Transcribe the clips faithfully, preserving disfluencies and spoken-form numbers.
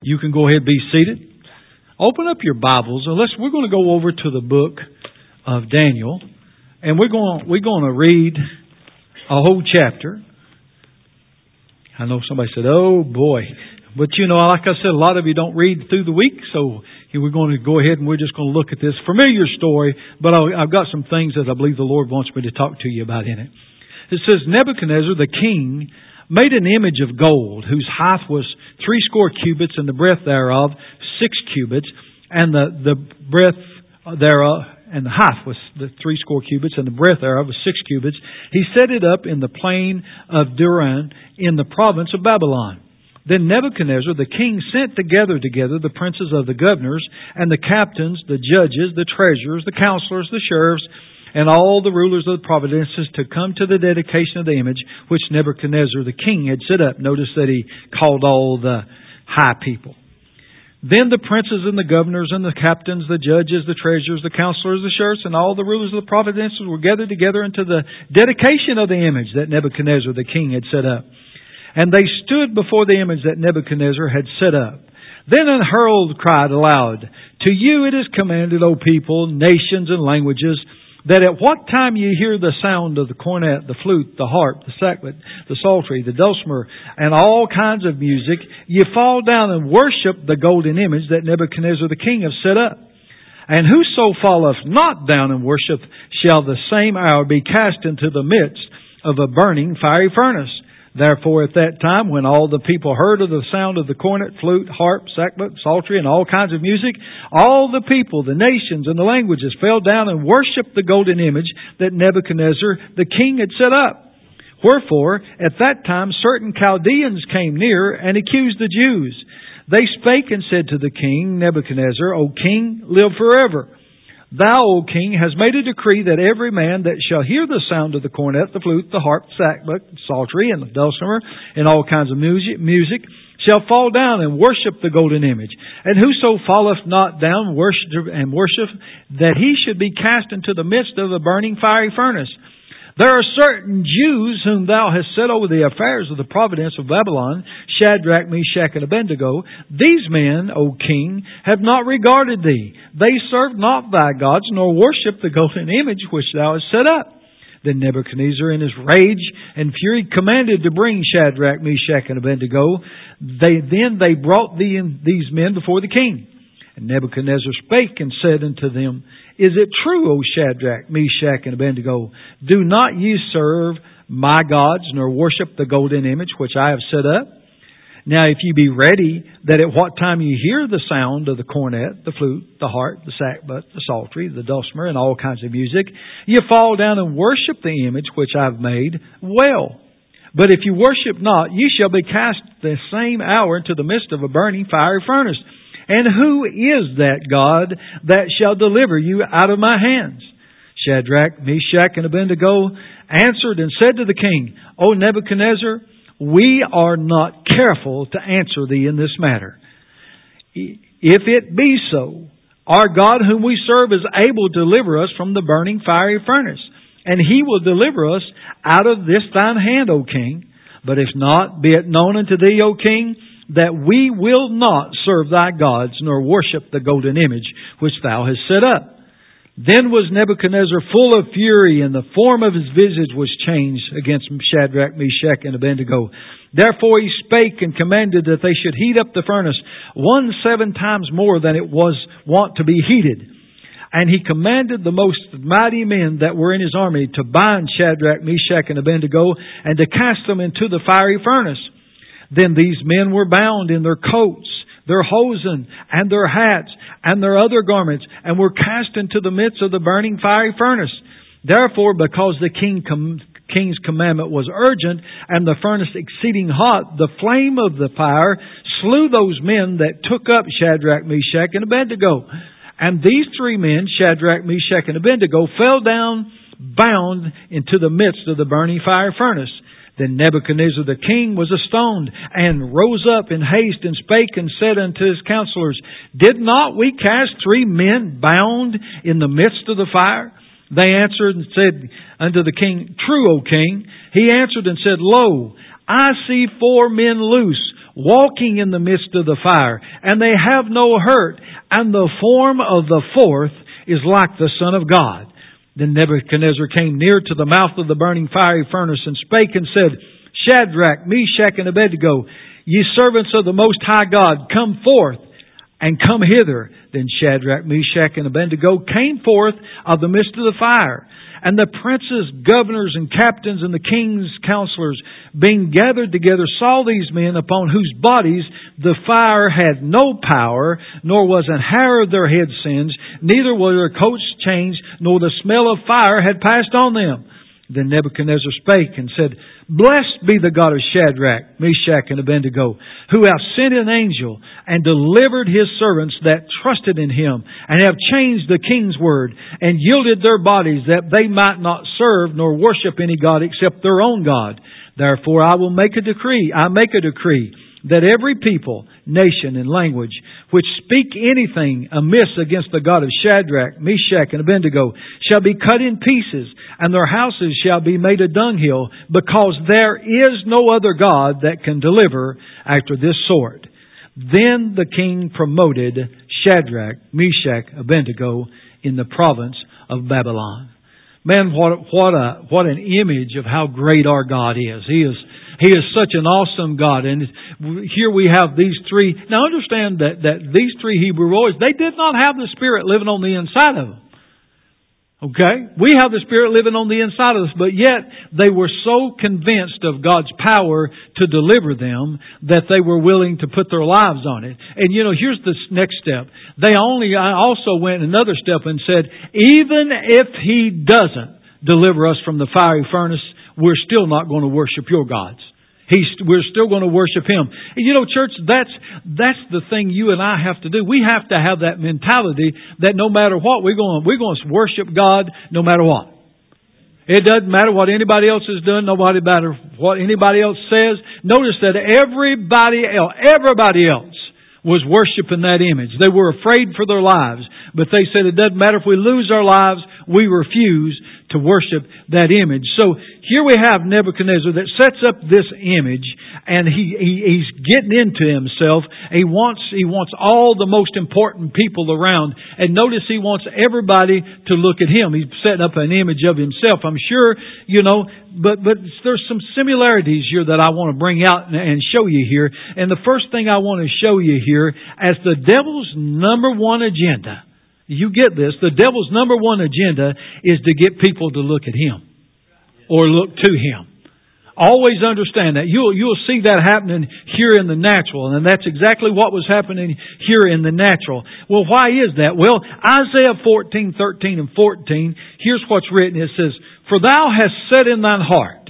You can go ahead and be seated. Open up your Bibles, and let's, we're going to go over to the book of Daniel, and we're going we're going to read a whole chapter. I know somebody said, "Oh boy," but you know, like I said, a lot of you don't read through the week, so we're going to go ahead and we're just going to look at this familiar story. But I've got some things that I believe the Lord wants me to talk to you about in it. It says, Nebuchadnezzar the king made an image of gold, whose height was threescore cubits, and the breadth thereof six cubits, and the, the breadth thereof, and the height was the threescore cubits, and the breadth thereof was six cubits. He set it up in the plain of Duran, in the province of Babylon. Then Nebuchadnezzar the king sent together together the princes of the governors, and the captains, the judges, the treasurers, the counselors, the sheriffs, and all the rulers of the provinces to come to the dedication of the image which Nebuchadnezzar the king had set up. Notice that he called all the high people. Then the princes and the governors and the captains, the judges, the treasurers, the counselors, the sheriffs, and all the rulers of the provinces were gathered together into the dedication of the image that Nebuchadnezzar the king had set up. And they stood before the image that Nebuchadnezzar had set up. Then an herald cried aloud, "To you it is commanded, O people, nations, and languages, that at what time you hear the sound of the cornet, the flute, the harp, the sackbut, the psaltery, the dulcimer, and all kinds of music, you fall down and worship the golden image that Nebuchadnezzar the king hath set up. And whoso falleth not down and worship shall the same hour be cast into the midst of a burning fiery furnace. Therefore at that time, when all the people heard of the sound of the cornet, flute, harp, sackbut, psaltery, and all kinds of music, all the people, the nations, and the languages fell down and worshipped the golden image that Nebuchadnezzar the king had set up. Wherefore, at that time, certain Chaldeans came near and accused the Jews. They spake and said to the king, Nebuchadnezzar, O king, live forever. Thou, O king, hast made a decree that every man that shall hear the sound of the cornet, the flute, the harp, sackbut, the psaltery, and the dulcimer, and all kinds of music, music, shall fall down and worship the golden image. And whoso falleth not down worship and worship, that he should be cast into the midst of a burning fiery furnace. There are certain Jews whom thou hast set over the affairs of the province of Babylon, Shadrach, Meshach, and Abednego. These men, O king, have not regarded thee. They served not thy gods, nor worshipped the golden image which thou hast set up. Then Nebuchadnezzar in his rage and fury commanded to bring Shadrach, Meshach, and Abednego. They, then they brought the, these men before the king. And Nebuchadnezzar spake and said unto them, Is it true, O Shadrach, Meshach, and Abednego, do not ye serve my gods, nor worship the golden image which I have set up? Now if ye be ready, that at what time ye hear the sound of the cornet, the flute, the harp, the sackbut, the psaltery, the dulcimer, and all kinds of music, ye fall down and worship the image which I have made, well. But if you worship not, ye shall be cast the same hour into the midst of a burning fiery furnace. And who is that God that shall deliver you out of my hands? Shadrach, Meshach, and Abednego answered and said to the king, O Nebuchadnezzar, we are not careful to answer thee in this matter. If it be so, our God whom we serve is able to deliver us from the burning fiery furnace, and He will deliver us out of this thine hand, O king. But if not, be it known unto thee, O king, that we will not serve thy gods, nor worship the golden image which thou hast set up. Then was Nebuchadnezzar full of fury, and the form of his visage was changed against Shadrach, Meshach, and Abednego. Therefore he spake and commanded that they should heat up the furnace one seven times more than it was wont to be heated. And he commanded the most mighty men that were in his army to bind Shadrach, Meshach, and Abednego, and to cast them into the fiery furnace. Then these men were bound in their coats, their hosen, and their hats, and their other garments, and were cast into the midst of the burning fiery furnace. Therefore, because the king com- king's commandment was urgent, and the furnace exceeding hot, the flame of the fire slew those men that took up Shadrach, Meshach, and Abednego. And these three men, Shadrach, Meshach, and Abednego, fell down bound into the midst of the burning fire furnace. Then Nebuchadnezzar the king was astonished, and rose up in haste, and spake and said unto his counselors, Did not we cast three men bound in the midst of the fire? They answered and said unto the king, True, O king. He answered and said, Lo, I see four men loose, walking in the midst of the fire, and they have no hurt, and the form of the fourth is like the Son of God. Then Nebuchadnezzar came near to the mouth of the burning fiery furnace and spake and said, Shadrach, Meshach, and Abednego, ye servants of the Most High God, come forth and come hither. Then Shadrach, Meshach, and Abednego came forth of the midst of the fire. And the princes, governors, and captains, and the king's counselors, being gathered together, saw these men upon whose bodies the fire had no power, nor was an hair of their head singed, neither were their coats changed, nor the smell of fire had passed on them. Then Nebuchadnezzar spake and said, Blessed be the God of Shadrach, Meshach, and Abednego, who hath sent an angel and delivered His servants that trusted in Him, and have changed the king's word, and yielded their bodies that they might not serve nor worship any God except their own God. Therefore I will make a decree, I make a decree, that every people, nation, and language which speak anything amiss against the God of Shadrach, Meshach, and Abednego shall be cut in pieces, and their houses shall be made a dunghill, because there is no other God that can deliver after this sort. Then the king promoted Shadrach, Meshach, Abednego in the province of Babylon. Man, what what a what an image of how great our God is. He is He is such an awesome God. And here we have these three. Now understand that, that these three Hebrew boys, they did not have the Spirit living on the inside of them. Okay? We have the Spirit living on the inside of us, but yet they were so convinced of God's power to deliver them that they were willing to put their lives on it. And you know, here's the next step. They only I also went another step and said, even if He doesn't deliver us from the fiery furnace, we're still not going to worship your gods. He's, we're still going to worship Him. And you know, church, that's, that's the thing you and I have to do. We have to have that mentality that no matter what, we're going, we're going to worship God no matter what. It doesn't matter what anybody else has done, nobody matter what anybody else says. Notice that everybody else, everybody else was worshiping that image. They were afraid for their lives, but they said it doesn't matter if we lose our lives, we refuse to worship that image. So here we have Nebuchadnezzar that sets up this image, and he, he he's getting into himself. He wants he wants all the most important people around, and notice he wants everybody to look at him. He's setting up an image of himself. I'm sure, you know, but but there's some similarities here that I want to bring out and, and show you here. And the first thing I want to show you here, as the devil's number one agenda. You get this. The devil's number one agenda is to get people to look at him or look to him. Always understand that. You'll, you'll see that happening here in the natural. And that's exactly what was happening here in the natural. Well, why is that? Well, Isaiah fourteen, thirteen and fourteen, here's what's written. It says, For thou hast said in thine heart,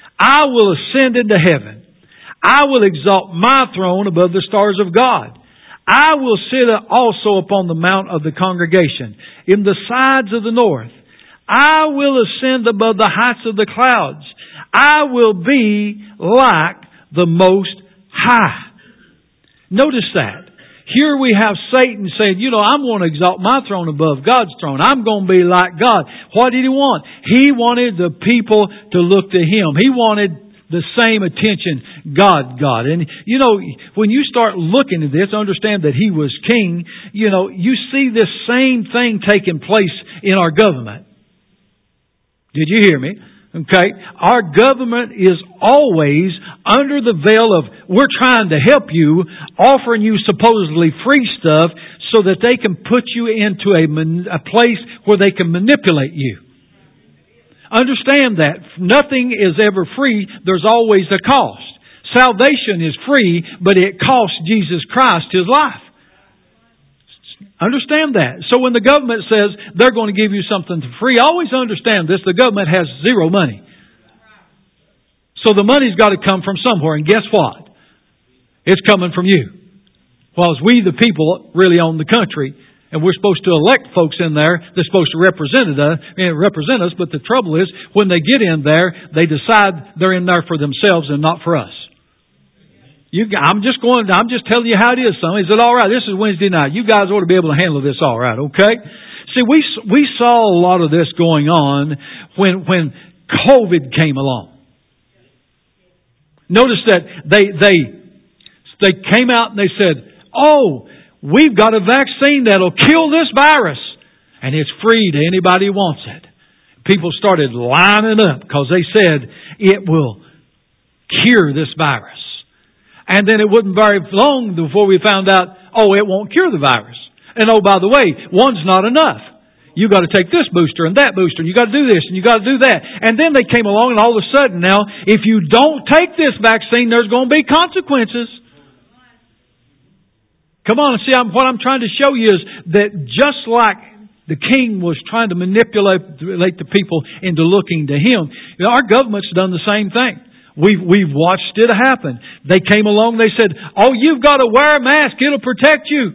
I will ascend into heaven. I will exalt my throne above the stars of God. I will sit also upon the mount of the congregation, in the sides of the north. I will ascend above the heights of the clouds. I will be like the Most High. Notice that. Here we have Satan saying, you know, I'm going to exalt my throne above God's throne. I'm going to be like God. What did he want? He wanted the people to look to Him. He wanted the same attention God got. And, you know, when you start looking at this, understand that He was king. You know, you see this same thing taking place in our government. Did you hear me? Okay. Our government is always under the veil of, we're trying to help you, offering you supposedly free stuff so that they can put you into a, a place where they can manipulate you. Understand that. Nothing is ever free. There's always a cost. Salvation is free, but it costs Jesus Christ His life. Understand that. So when the government says they're going to give you something for free, always understand this. The government has zero money. So the money's got to come from somewhere. And guess what? It's coming from you. While we, the people, really own the country. And we're supposed to elect folks in there. They're supposed to represent us, represent us. But the trouble is, when they get in there, they decide they're in there for themselves and not for us. You, I'm just going. I'm just telling you how it is. Son, is it all right? This is Wednesday night. You guys ought to be able to handle this all right. Okay. See, we we saw a lot of this going on when when COVID came along. Notice that they they They came out and they said, oh, we've got a vaccine that'll kill this virus. And it's free to anybody who wants it. People started lining up because they said it will cure this virus. And then it wasn't very long before we found out, oh, it won't cure the virus. And oh, by the way, one's not enough. You got to take this booster and that booster, and you got to do this and you got to do that. And then they came along, and all of a sudden now, if you don't take this vaccine, there's going to be consequences. Come on, see, I'm, what I'm trying to show you is that just like the king was trying to manipulate the people into looking to him, you know, our government's done the same thing. We've, we've watched it happen. They came along, they said, oh, you've got to wear a mask, it'll protect you.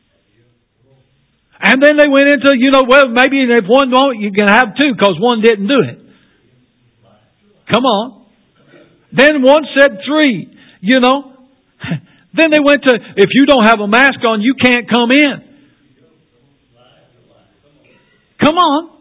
And then they went into, you know, well, maybe if one won't, you can have two because one didn't do it. Come on. Then one said three, you know. Then they went to, if you don't have a mask on, you can't come in. Come on.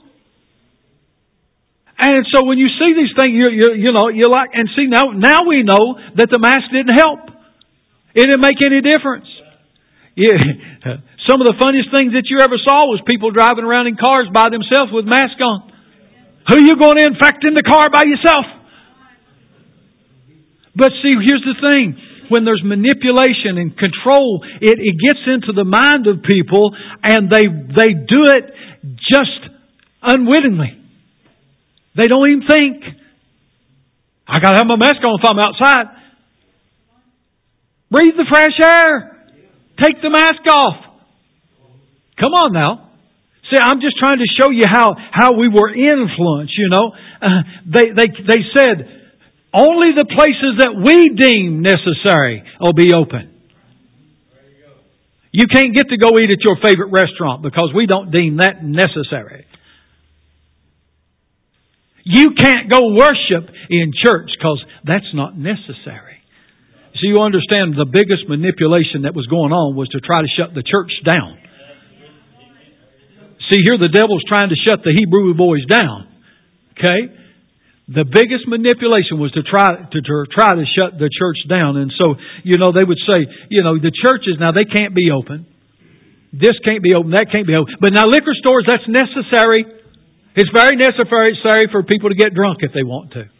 And so when you see these things, you, you, you know, you're like, and see, now, now we know that the mask didn't help. It didn't make any difference. Yeah. Some of the funniest things that you ever saw was people driving around in cars by themselves with masks on. Who are you going to infect in the car by yourself? But see, here's the thing. When there's manipulation and control, it, it gets into the mind of people, and they they do it just unwittingly. They don't even think, I got to have my mask on if I'm outside. Breathe the fresh air. Take the mask off. Come on now. See, I'm just trying to show you how, how we were influenced, you know. Uh, they, they, they said, only the places that we deem necessary will be open. You can't get to go eat at your favorite restaurant because we don't deem that necessary. You can't go worship in church because that's not necessary. So you understand the biggest manipulation that was going on was to try to shut the church down. See, here the devil's trying to shut the Hebrew boys down. Okay? The biggest manipulation was to try to, to try to shut the church down. And so, you know, they would say, you know, the churches now, they can't be open. This can't be open, that can't be open. But now liquor stores, that's necessary. It's very necessary for people to get drunk if they want to.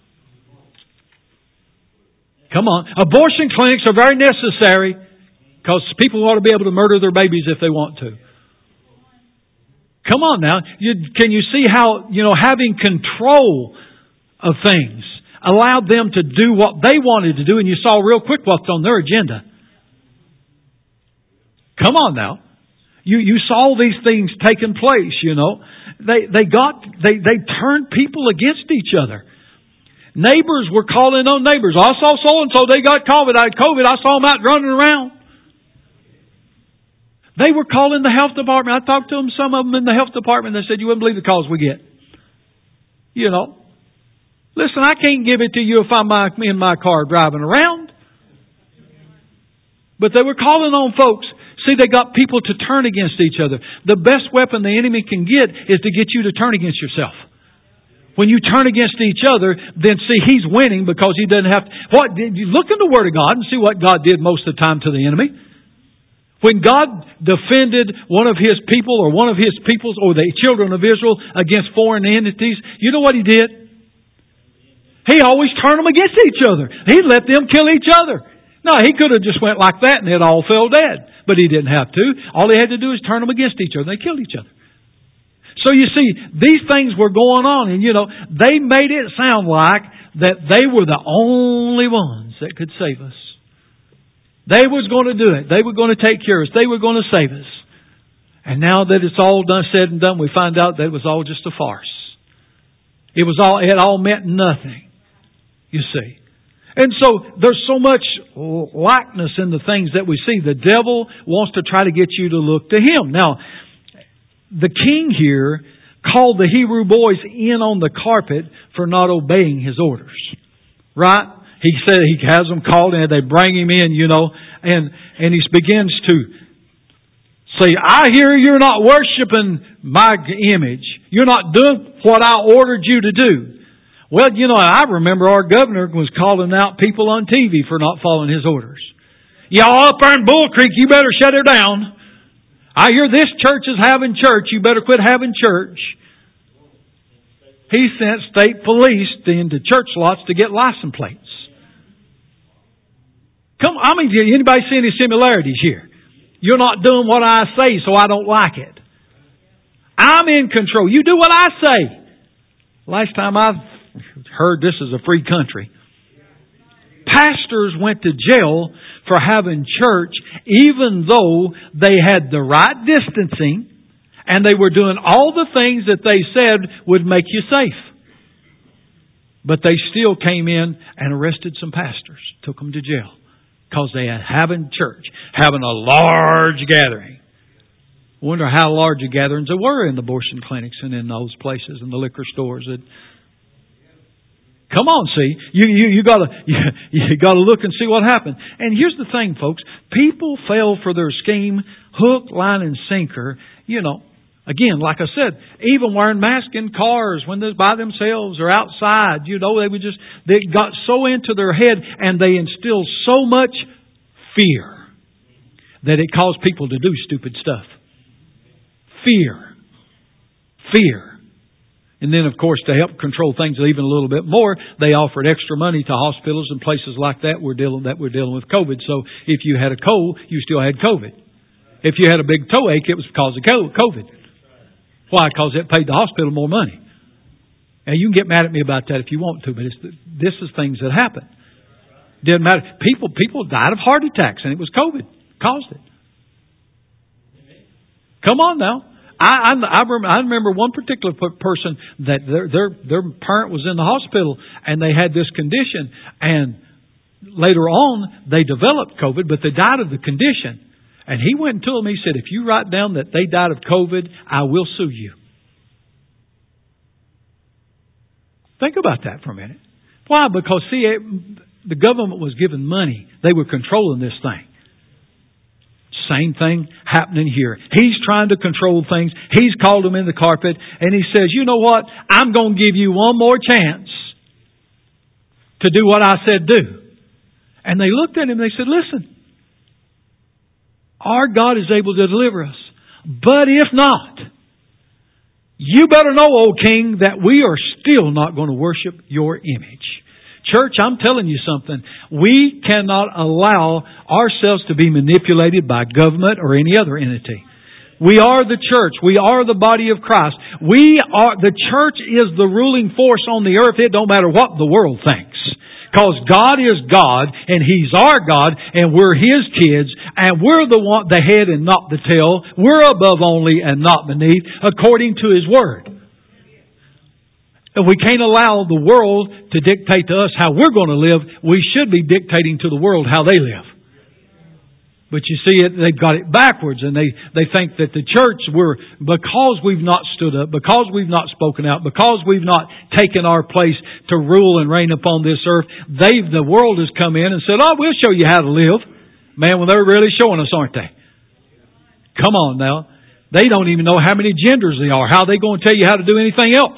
Come on. Abortion clinics are very necessary because people ought to be able to murder their babies if they want to. Come on now. You, can you see how, you know, having control of things allowed them to do what they wanted to do, and you saw real quick what's on their agenda. Come on now. You you saw these things taking place, you know. They they got they, they turned people against each other. Neighbors were calling on neighbors. I saw so and so, they got COVID. I had COVID. I saw them out running around. They were calling the health department. I talked to them, some of them in the health department. They said, you wouldn't believe the calls we get. You know. Listen, I can't give it to you if I'm in my car driving around. But they were calling on folks. See, they got people to turn against each other. The best weapon the enemy can get is to get you to turn against yourself. When you turn against each other, then see, he's winning because he doesn't have to. What, you look in the Word of God and see what God did most of the time to the enemy. When God defended one of His people or one of His peoples or the children of Israel against foreign entities, you know what He did? He always turned them against each other. He let them kill each other. No, He could have just went like that and it all fell dead. But He didn't have to. All He had to do is turn them against each other. They killed each other. So you see, these things were going on. And you know, they made it sound like that they were the only ones that could save us. They was going to do it. They were going to take care of us. They were going to save us. And now that it's all done, said and done, we find out that it was all just a farce. It was all, it all meant nothing. You see. And so there's so much likeness in the things that we see. The devil wants to try to get you to look to him. Now, the king here called the Hebrew boys in on the carpet for not obeying his orders. Right? He said he has them called in. They bring him in, you know, and, and he begins to say, I hear you're not worshiping my image. You're not doing what I ordered you to do. Well, you know, I remember our governor was calling out people on T V for not following his orders. Y'all up there in Bull Creek, you better shut her down. I hear this church is having church. You better quit having church. He sent state police into church lots to get license plates. Come, I mean, anybody see any similarities here? You're not doing what I say, so I don't like it. I'm in control. You do what I say. Last time I heard this is a free country. Pastors went to jail for having church even though they had the right distancing and they were doing all the things that they said would make you safe. But they still came in and arrested some pastors, took them to jail because they had having church, having a large gathering. I wonder how large the gatherings there were in the abortion clinics and in those places and the liquor stores. That, come on, see, you you you got to you, you got to look and see what happened. And here's the thing, folks: people fell for their scheme, hook, line, and sinker. You know, again, like I said, even wearing masks in cars when they're by themselves or outside. You know, they would just they got so into their head and they instilled so much fear that it caused people to do stupid stuff. Fear. Fear. And then, of course, to help control things even a little bit more, they offered extra money to hospitals and places like that were dealing that were dealing with COVID. So if you had a cold, you still had COVID. If you had a big toe ache, it was because of COVID. Why? Because it paid the hospital more money. And you can get mad at me about that if you want to, but it's the, this is things that happen. Didn't matter. People people died of heart attacks, and it was COVID caused it. Come on now. I, I, I, remember, I remember one particular person that their, their their parent was in the hospital and they had this condition, and later on they developed COVID, but they died of the condition. And he went and told them, he said, if you write down that they died of COVID, I will sue you. Think about that for a minute. Why? Because see, it, the government was giving money. They were controlling this thing. Same thing happening here. He's trying to control things. He's called them in the carpet and he says, you know what? I'm going to give you one more chance to do what I said do. And they looked at him and they said, listen, our God is able to deliver us. But if not, you better know, O King, that we are still not going to worship your image. Church, I'm telling you something. We cannot allow ourselves to be manipulated by government or any other entity. We are the church. We are the body of Christ. We are, the church is the ruling force on the earth. It don't matter what the world thinks. Because God is God and He's our God and we're His kids and we're the one, the head and not the tail. We're above only and not beneath according to His Word. And we can't allow the world to dictate to us how we're going to live. We should be dictating to the world how they live. But you see, it, they've got it backwards, and they, they think that the church, we're, because we've not stood up, because we've not spoken out, because we've not taken our place to rule and reign upon this earth, they've, the world has come in and said, oh, we'll show you how to live. Man, well, they're really showing us, aren't they? Come on now. They don't even know how many genders there are. How are they going to tell you how to do anything else?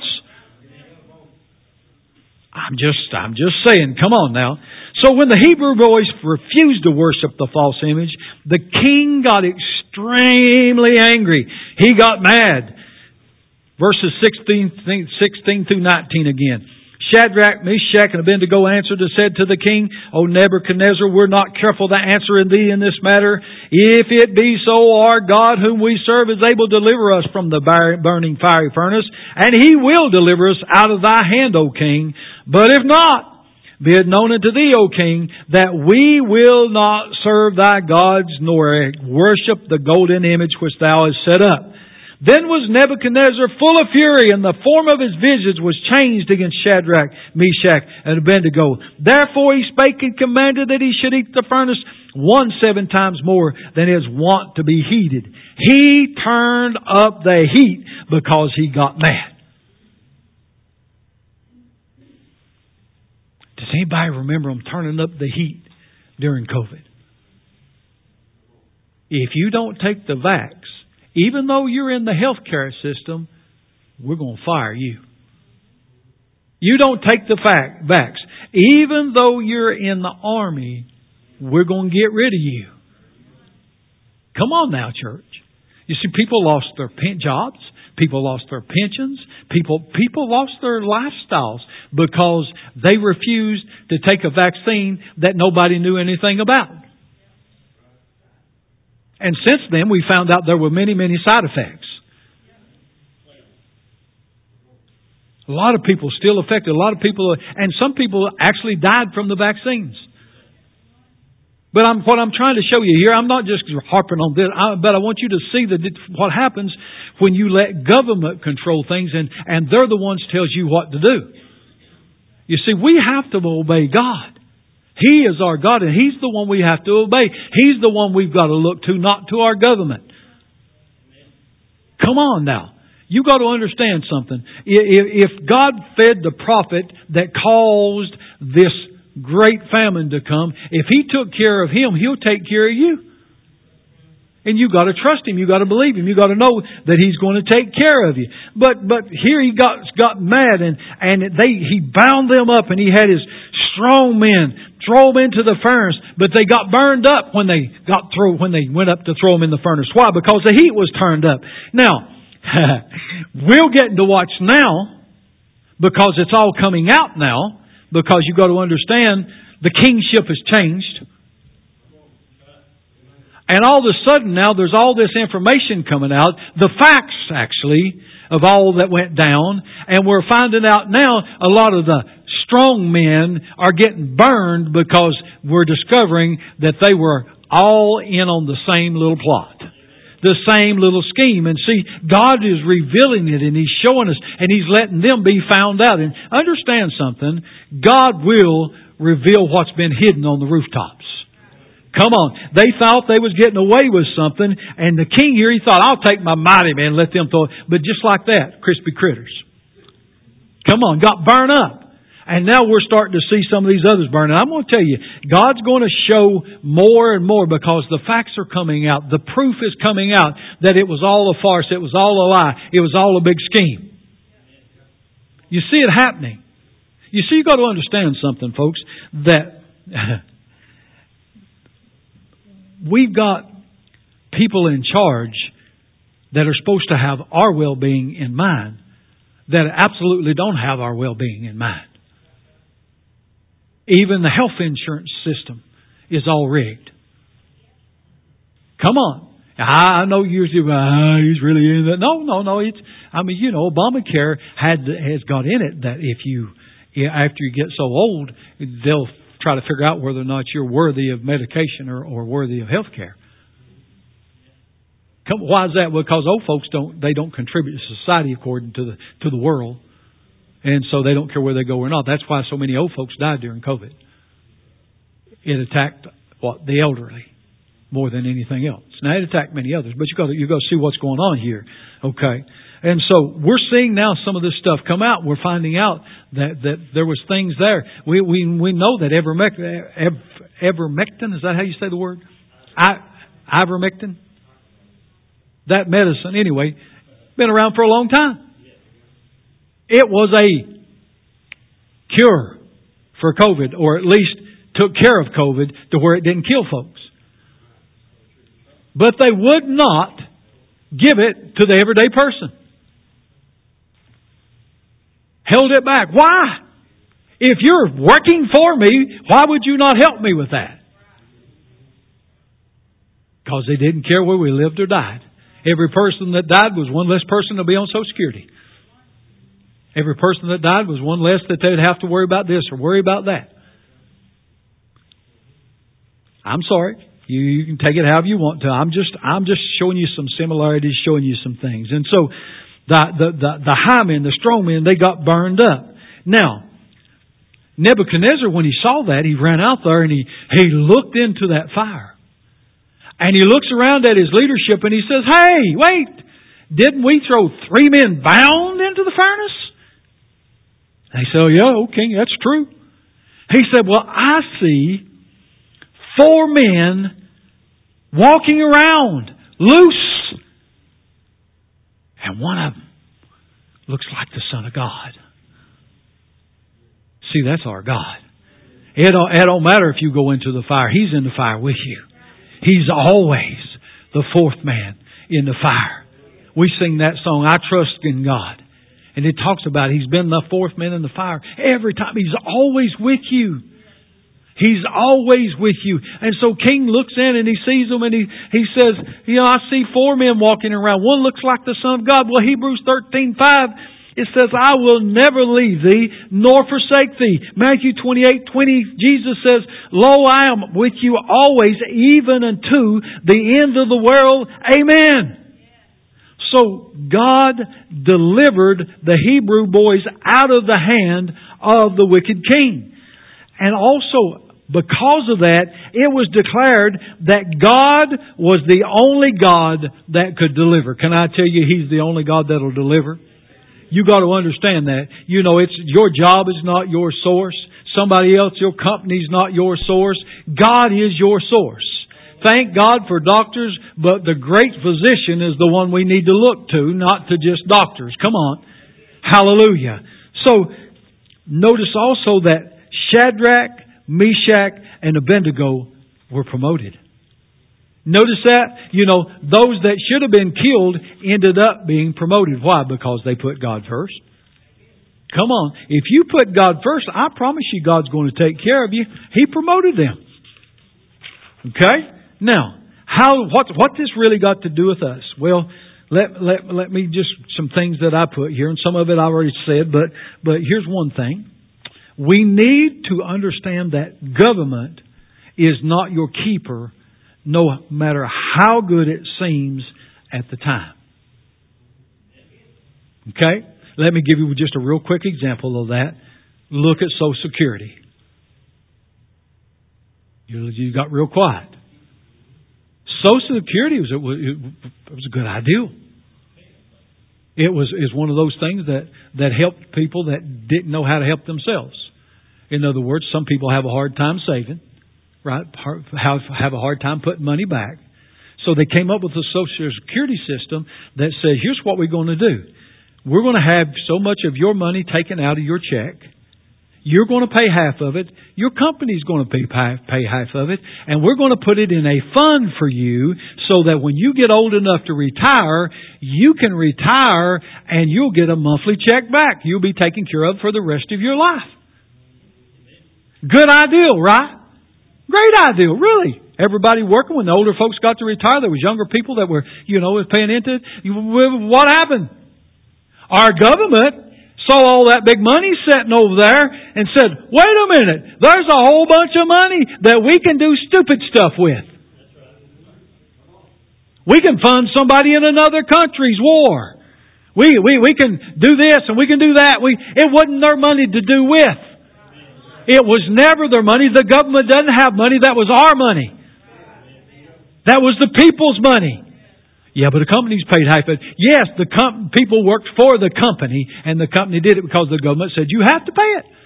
I'm just, I'm just saying, come on now. So when the Hebrew boys refused to worship the false image, the king got extremely angry. He got mad. Verses sixteen, sixteen through nineteen again. Shadrach, Meshach, and Abednego answered and said to the king, O Nebuchadnezzar, we're not careful to answer in thee in this matter. If it be so, our God whom we serve is able to deliver us from the burning fiery furnace, and He will deliver us out of thy hand, O king. But if not, be it known unto thee, O king, that we will not serve thy gods, nor worship the golden image which thou hast set up. Then was Nebuchadnezzar full of fury, and the form of his visage was changed against Shadrach, Meshach, and Abednego. Therefore he spake and commanded that he should heat the furnace one seven times more than is wont to be heated. He turned up the heat because he got mad. Does anybody remember them turning up the heat during COVID? If you don't take the vax, even though you're in the healthcare system, we're going to fire you. You don't take the fact, vax. Even though you're in the army, we're going to get rid of you. Come on now, church. You see, people lost their pen jobs. People lost their pensions. People, people lost their lifestyles because they refused to take a vaccine that nobody knew anything about. And since then, we found out there were many, many side effects. A lot of people still affected. A lot of people, and some people actually died from the vaccines. But I'm, what I'm trying to show you here, I'm not just harping on this, I, but I want you to see that what happens when you let government control things and, and they're the ones tells you what to do. You see, we have to obey God. He is our God and He's the one we have to obey. He's the one we've got to look to, not to our government. Come on now. You got to understand something. If God fed the prophet that caused this great famine to come, if He took care of him, He'll take care of you. And you got to trust Him. You got to believe Him. You got to know that He's going to take care of you. But but here he got got mad and and they he bound them up and he had his strong men throw them into the furnace. But they got burned up when they got through when they went up to throw them in the furnace. Why? Because the heat was turned up. Now we're getting to watch now because it's all coming out now. Because you've got to understand, the kingship has changed. And all of a sudden now there's all this information coming out. The facts, actually, of all that went down. And we're finding out now a lot of the strong men are getting burned because we're discovering that they were all in on the same little plot. The same little scheme. And see, God is revealing it and He's showing us and He's letting them be found out. And understand something, God will reveal what's been hidden on the rooftops. Come on. They thought they was getting away with something and the king here, he thought, I'll take my mighty men and let them throw it. But just like that, crispy critters. Come on, got burned up. And now we're starting to see some of these others burning. I'm going to tell you, God's going to show more and more because the facts are coming out. The proof is coming out that it was all a farce. It was all a lie. It was all a big scheme. You see it happening. You see, you've got to understand something, folks, that we've got people in charge that are supposed to have our well-being in mind that absolutely don't have our well-being in mind. Even the health insurance system is all rigged. Come on. I know you're ah, he's really in that. No, no, no. It's, I mean, you know, Obamacare had has got in it that if you, after you get so old, they'll try to figure out whether or not you're worthy of medication or, or worthy of health care. Come, why is that? Because old folks don't, they don't contribute to society according to the, to the world. And so they don't care where they go or not. That's why so many old folks died during COVID. It attacked what? The elderly more than anything else. Now it attacked many others, but you got to you got to see what's going on here. Okay. And so we're seeing now some of this stuff come out. We're finding out that, that there was things there. We we we know that ivermectin, ivermectin, is that how you say the word? I, ivermectin? That medicine, anyway, been around for a long time. It was a cure for COVID, or at least took care of COVID to where it didn't kill folks. But they would not give it to the everyday person. Held it back. Why? If you're working for me, why would you not help me with that? Because they didn't care where we lived or died. Every person that died was one less person to be on Social Security. Every person that died was one less that they'd have to worry about this or worry about that. I'm sorry. You, you can take it however you want to. I'm just I'm just showing you some similarities, showing you some things. And so the the the, the high men, the strong men, they got burned up. Now, Nebuchadnezzar, when he saw that, he ran out there and he, he looked into that fire. And he looks around at his leadership and he says, hey, wait, didn't we throw three men bound into the furnace? They say, oh, yeah, okay, that's true. He said, well, I see four men walking around loose. And one of them looks like the Son of God. See, that's our God. It don't, it don't matter if you go into the fire. He's in the fire with you. He's always the fourth man in the fire. We sing that song, I Trust in God. And it talks about He's been the fourth man in the fire. Every time He's always with you. He's always with you. And so King looks in and he sees them and he, he says, you know, I see four men walking around. One looks like the Son of God. Well, Hebrews thirteen five, it says, I will never leave thee nor forsake thee. Matthew twenty-eight twenty, Jesus says, Lo, I am with you always, even unto the end of the world. Amen. So God delivered the Hebrew boys out of the hand of the wicked king. And also, because of that, it was declared that God was the only God that could deliver. Can I tell you, He's the only God that will deliver? You got to understand that. You know, it's your job is not your source. Somebody else, your company is not your source. God is your source. Thank God for doctors, but the great physician is the one we need to look to, not to just doctors. Come on. Hallelujah. So, notice also that Shadrach, Meshach, and Abednego were promoted. Notice that, you know, those that should have been killed ended up being promoted. Why? Because they put God first. Come on. If you put God first, I promise you God's going to take care of you. He promoted them. Okay? Now, how what what this really got to do with us? Well, let let let me just some things that I put here, and some of it I already said, but but here's one thing. We need to understand that government is not your keeper, no matter how good it seems at the time. Okay? Let me give you just a real quick example of that. Look at Social Security. You, you got real quiet. Social Security was, it was a good idea. It was is one of those things that, that helped people that didn't know how to help themselves. In other words, some people have a hard time saving, right? Have, have a hard time putting money back. So they came up with a Social Security system that says, here's what we're going to do. We're going to have so much of your money taken out of your check. You're going to pay half of it. Your company's going to pay, pay half of it. And we're going to put it in a fund for you so that when you get old enough to retire, you can retire and you'll get a monthly check back. You'll be taken care of for the rest of your life. Good idea, right? Great idea, really. Everybody working, when the older folks got to retire, there was younger people that were, you know, paying into it. What happened? Our government saw all that big money sitting over there and said, wait a minute, there's a whole bunch of money that we can do stupid stuff with. We can fund somebody in another country's war. We, we, we can do this and we can do that. We, it wasn't their money to do with. It was never their money. The government doesn't have money. That was our money. That was the people's money. Yeah, but the company's paid half of it. Yes, the com- people worked for the company, and the company did it because the government said, you have to pay it.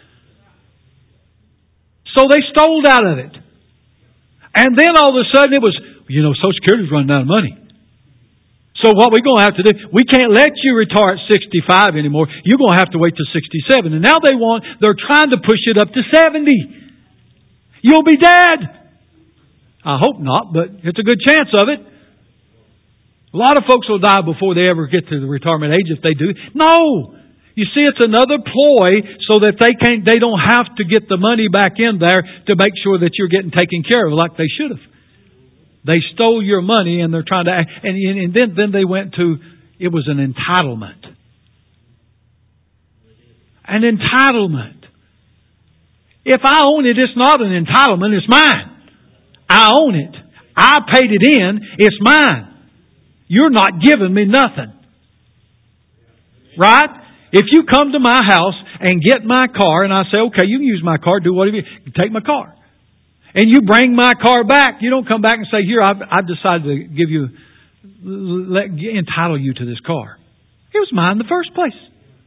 So they stole out of it. And then all of a sudden it was, you know, Social Security's running out of money. So what we're going to have to do, we can't let you retire at sixty-five anymore. You're going to have to wait till sixty-seven. And now they want, they're trying to push it up to seventy. You'll be dead. I hope not, but it's a good chance of it. A lot of folks will die before they ever get to the retirement age if they do. No! You see, it's another ploy so that they can't, they don't have to get the money back in there to make sure that you're getting taken care of like they should have. They stole your money and they're trying to, and, and then, then they went to, it was an entitlement. An entitlement. If I own it, it's not an entitlement, it's mine. I own it. I paid it in, it's mine. You're not giving me nothing. Right? If you come to my house and get my car and I say, okay, you can use my car, do whatever you, you take my car. And you bring my car back. You don't come back and say, here, I've, I've decided to give you, let, entitle you to this car. It was mine in the first place.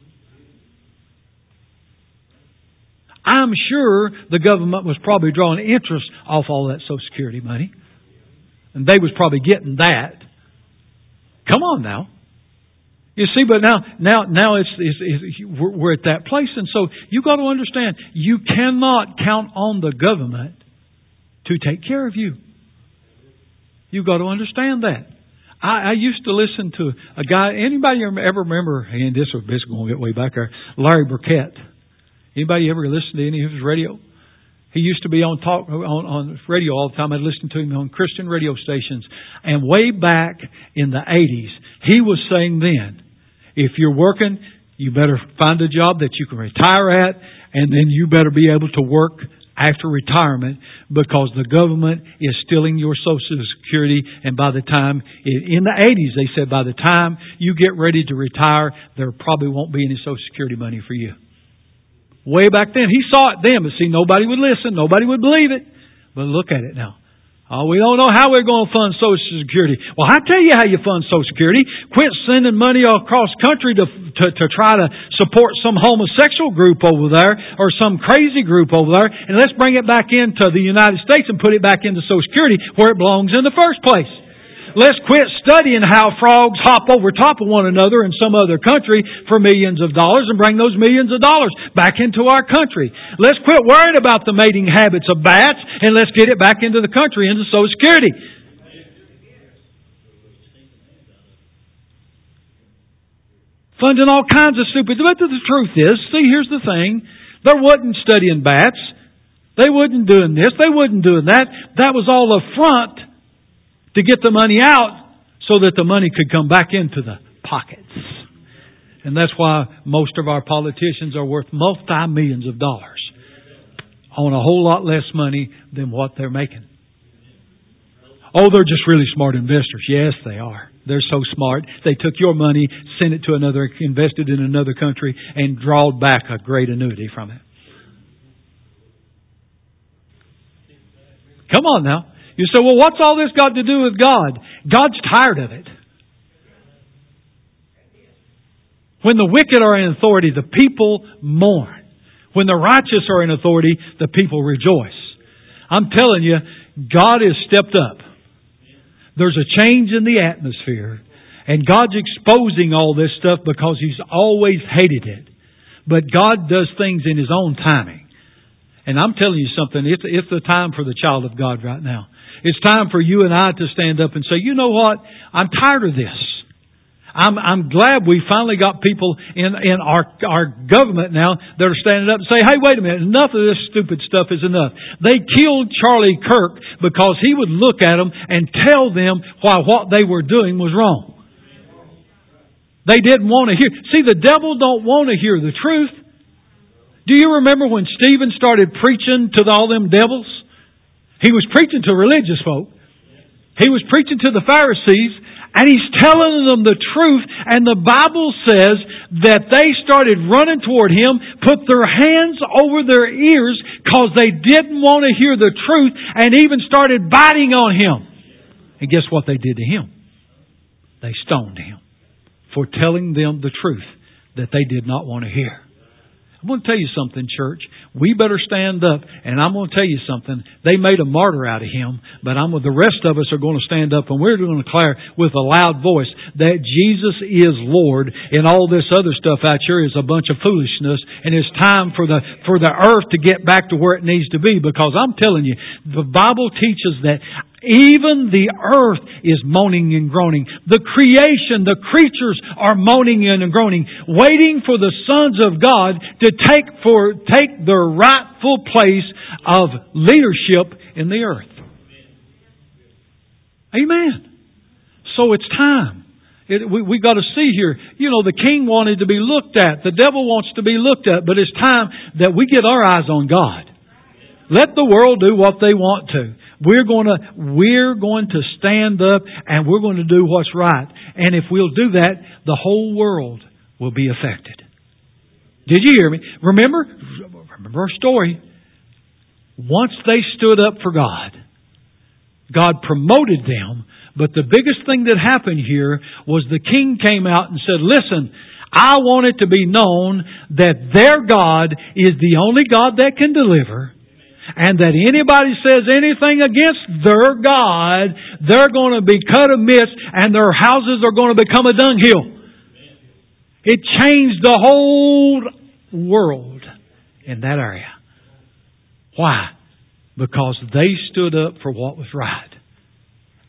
I'm sure the government was probably drawing interest off all that Social Security money. And they was probably getting that. Come on now. You see, but now, now, now it's, it's, it's we're, we're at that place. And so you got to understand, you cannot count on the government to take care of you. You've got to understand that. I, I used to listen to a guy. Anybody ever remember? And this is this is going to get way back there. Larry Burkett. Anybody ever listen to any of his radio? He used to be on talk on, on radio all the time. I'd listen to him on Christian radio stations. And way back in the eighties, he was saying then, if you're working, you better find a job that you can retire at, and then you better be able to work after retirement, because the government is stealing your Social Security. And by the time, in the eighties, they said by the time you get ready to retire, there probably won't be any Social Security money for you. Way back then. He saw it then, but see, nobody would listen. Nobody would believe it. But look at it now. Oh, we don't know how we're going to fund Social Security. Well, I tell you how you fund Social Security. Quit sending money across country to, to, to try to support some homosexual group over there or some crazy group over there, and let's bring it back into the United States and put it back into Social Security where it belongs in the first place. Let's quit studying how frogs hop over top of one another in some other country for millions of dollars and bring those millions of dollars back into our country. Let's quit worrying about the mating habits of bats and let's get it back into the country, into Social Security. Funding all kinds of stupid... But the truth is, see, here's the thing. They wasn't studying bats. They wasn't doing this. They wasn't doing that. That was all a front to get the money out so that the money could come back into the pockets. And that's why most of our politicians are worth multi-millions of dollars on a whole lot less money than what they're making. Oh, they're just really smart investors. Yes, they are. They're so smart. They took your money, sent it to another, invested in another country, and drawed back a great annuity from it. Come on now. You say, well, what's all this got to do with God? God's tired of it. When the wicked are in authority, the people mourn. When the righteous are in authority, the people rejoice. I'm telling you, God has stepped up. There's a change in the atmosphere. And God's exposing all this stuff because He's always hated it. But God does things in His own timing. And I'm telling you something, it's, it's the time for the child of God right now. It's time for you and I to stand up and say, you know what? I'm tired of this. I'm, I'm glad we finally got people in, in our, our government now that are standing up and say, hey, wait a minute, enough of this stupid stuff is enough. They killed Charlie Kirk because he would look at them and tell them why what they were doing was wrong. They didn't want to hear. See, the devil don't want to hear the truth. Do you remember when Stephen started preaching to all them devils? He was preaching to religious folk. He was preaching to the Pharisees, and he's telling them the truth. And the Bible says that they started running toward him, put their hands over their ears because they didn't want to hear the truth, and even started biting on him. And guess what they did to him? They stoned him for telling them the truth that they did not want to hear. I'm going to tell you something, church. We better stand up, and I'm going to tell you something. They made a martyr out of him, but I'm with the rest of us are going to stand up, and we're going to declare with a loud voice that Jesus is Lord, and all this other stuff out here is a bunch of foolishness, and it's time for the for the earth to get back to where it needs to be. Because I'm telling you, the Bible teaches that even the earth is moaning and groaning. The creation, the creatures are moaning and groaning, waiting for the sons of God to take for take their rightful place of leadership in the earth. Amen. So it's time. It, we we got to see here. You know, the king wanted to be looked at. The devil wants to be looked at. But it's time that we get our eyes on God. Let the world do what they want to. We're going to, we're going to stand up and we're going to do what's right. And if we'll do that, the whole world will be affected. Did you hear me? Remember, remember our story. Once they stood up for God, God promoted them. But the biggest thing that happened here was the king came out and said, listen, I want it to be known that their God is the only God that can deliver. And that anybody says anything against their God, they're going to be cut amidst and their houses are going to become a dunghill. It changed the whole world in that area. Why? Because they stood up for what was right.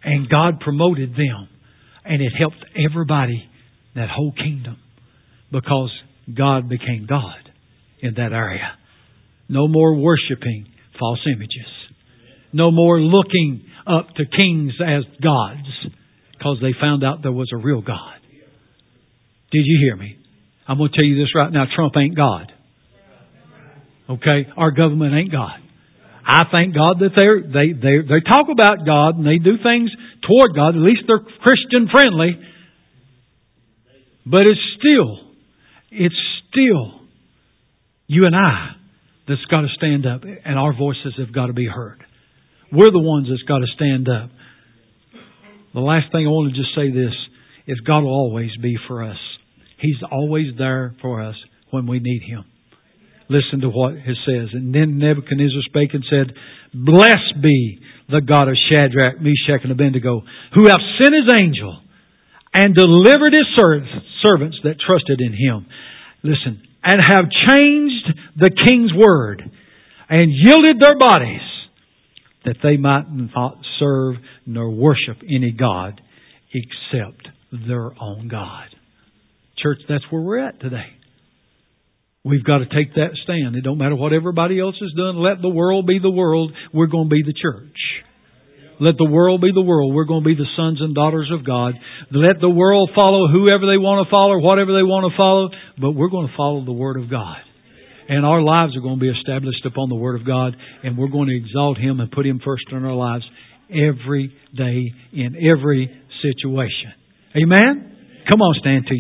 And God promoted them. And it helped everybody, that whole kingdom. Because God became God in that area. No more worshiping false images. No more looking up to kings as gods. Because they found out there was a real God. Did you hear me? I'm going to tell you this right now. Trump ain't God. Okay? Our government ain't God. I thank God that they're, they they they talk about God and they do things toward God. At least they're Christian friendly. But it's still, it's still you and I that's got to stand up, and our voices have got to be heard. We're the ones that's got to stand up. The last thing I want to just say this is God will always be for us. He's always there for us when we need Him. Listen to what it says. And then Nebuchadnezzar spake and said, Blessed be the God of Shadrach, Meshach, and Abednego, who hath sent His angel and delivered His servants that trusted in Him. Listen, and have changed the king's word and yielded their bodies that they might not serve nor worship any God except their own God. Church, that's where we're at today. We've got to take that stand. It don't matter what everybody else has done. Let the world be the world. We're going to be the church. Let the world be the world. We're going to be the sons and daughters of God. Let the world follow whoever they want to follow, whatever they want to follow. But we're going to follow the Word of God. And our lives are going to be established upon the Word of God. And we're going to exalt Him and put Him first in our lives every day, in every situation. Amen? Come on, stand to you.